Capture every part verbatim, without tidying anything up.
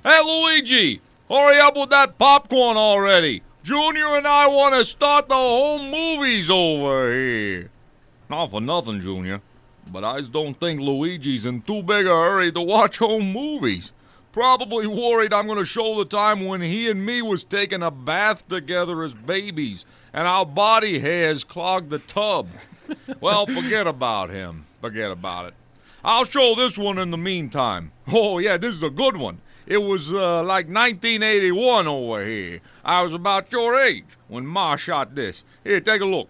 Hey, Luigi, hurry up with that popcorn already. Junior and I want to start the home movies over here. Not for nothing, Junior, but I just don't think Luigi's in too big a hurry to watch home movies. Probably worried I'm going to show the time when he and me was taking a bath together as babies, and our body hairs clogged the tub. Well, forget about him. Forget about it. I'll show this one in the meantime. Oh, yeah, this is a good one. It was uh, like nineteen eighty-one over here. I was about your age when Ma shot this. Here, take a look.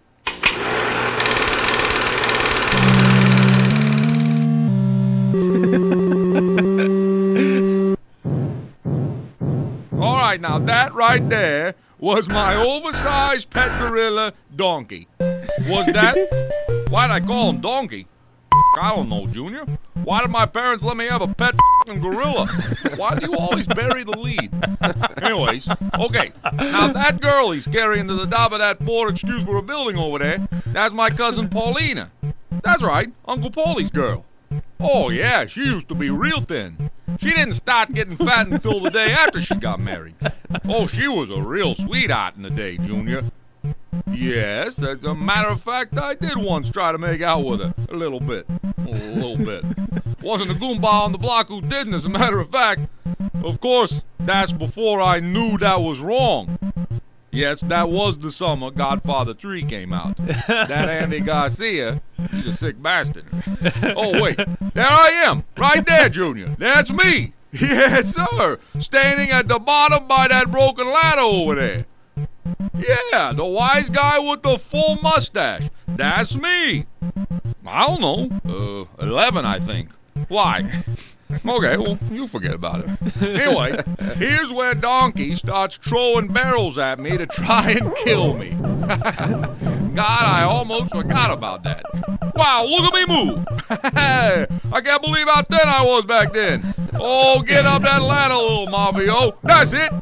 All right, now that right there was my oversized pet gorilla, Donkey. Was that? Why'd I call him Donkey? I don't know, Junior. Why did my parents let me have a pet f***ing gorilla? Why do you always bury the lead? Anyways, okay. Now that girl he's carrying to the top of that poor excuse for a building over there, that's my cousin Paulina. That's right, Uncle Paulie's girl. Oh yeah, she used to be real thin. She didn't start getting fat until the day after she got married. Oh, she was a real sweetheart in the day, Junior. Yes, as a matter of fact, I did once try to make out with her. A little bit. A little bit. Wasn't a Goomba on the block who didn't, as a matter of fact. Of course, that's before I knew that was wrong. Yes, that was the summer Godfather three came out. That Andy Garcia, he's a sick bastard. Oh, wait. There I am. Right there, Junior. That's me. Yes, sir. Standing at the bottom by that broken ladder over there. Yeah, the wise guy with the full mustache. That's me. I don't know. Uh, eleven, I think. Why? Okay, well, you forget about it. Anyway, here's where Donkey starts throwing barrels at me to try and kill me. God, I almost forgot about that. Wow, look at me move. I can't believe how thin I was back then. Oh, get up that ladder, little Mafio. That's it.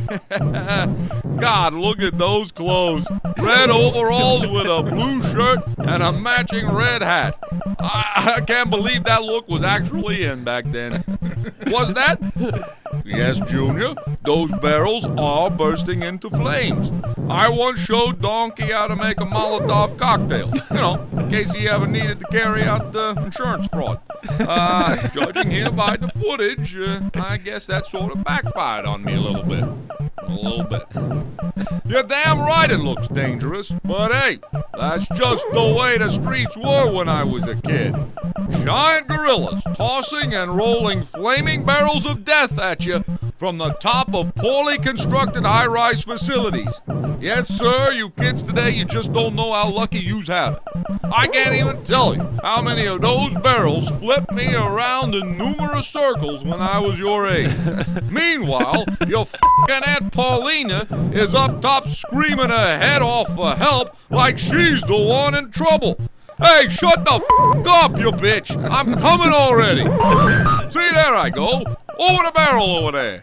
God, look at those clothes. Red overalls with a blue shirt and a matching red hat. I, I can't believe that look was actually in back then. Was that? Yes, Junior. Those barrels are bursting into flames. I once showed Donkey how to make a Molotov cocktail. You know, in case he ever needed to carry out the insurance fraud. Uh, judging here by the footage, uh, I guess that sort of backfired on me a little bit. A little bit. You're damn right it looks dangerous, but hey, that's just the way the streets were when I was a kid. Giant gorillas tossing and rolling flaming barrels of death at you from the top of poorly constructed high-rise facilities. Yes, sir, you kids today, you just don't know how lucky yous have it. I can't even tell you how many of those barrels flipped me around in numerous circles when I was your age. Meanwhile, your f***ing Aunt Paulina is up top screaming her head off for help like she's the one in trouble. Hey, shut the f*** up, you bitch! I'm coming already! See, there I go. Over the barrel over there.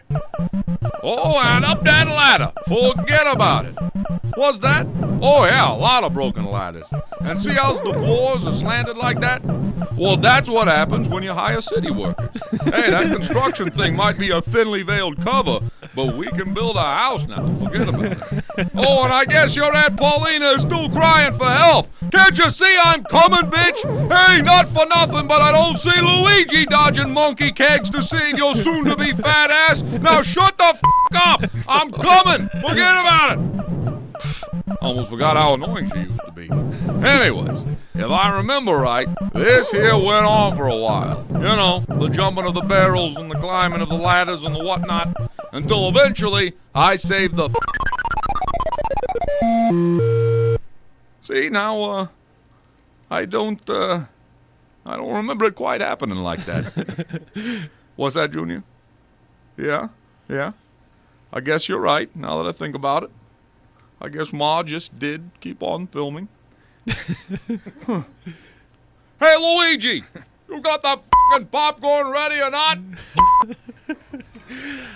Oh, and up that ladder. Forget about it. What's that? Oh, yeah, a lot of broken ladders. And see how the floors are slanted like that? Well, that's what happens when you hire city workers. Hey, that construction thing might be a thinly veiled cover, but we can build a house now. Forget about it. Oh, and I guess your Aunt Paulina is still crying for help. Can't you see I'm coming, bitch? Hey, not for nothing, but I don't see Luigi dodging monkey kegs to see your soon-to-be fat ass. Now shut the f*** up. I'm coming. Forget about it. Almost forgot how annoying she used to be. Anyways, if I remember right, this here went on for a while. You know, the jumping of the barrels and the climbing of the ladders and the whatnot, until eventually I saved the... See, now, uh, I don't, uh, I don't remember it quite happening like that. What's that, Junior? Yeah, yeah. I guess you're right, now that I think about it. I guess Ma just did keep on filming. Huh. Hey, Luigi! You got the f***ing popcorn ready or not?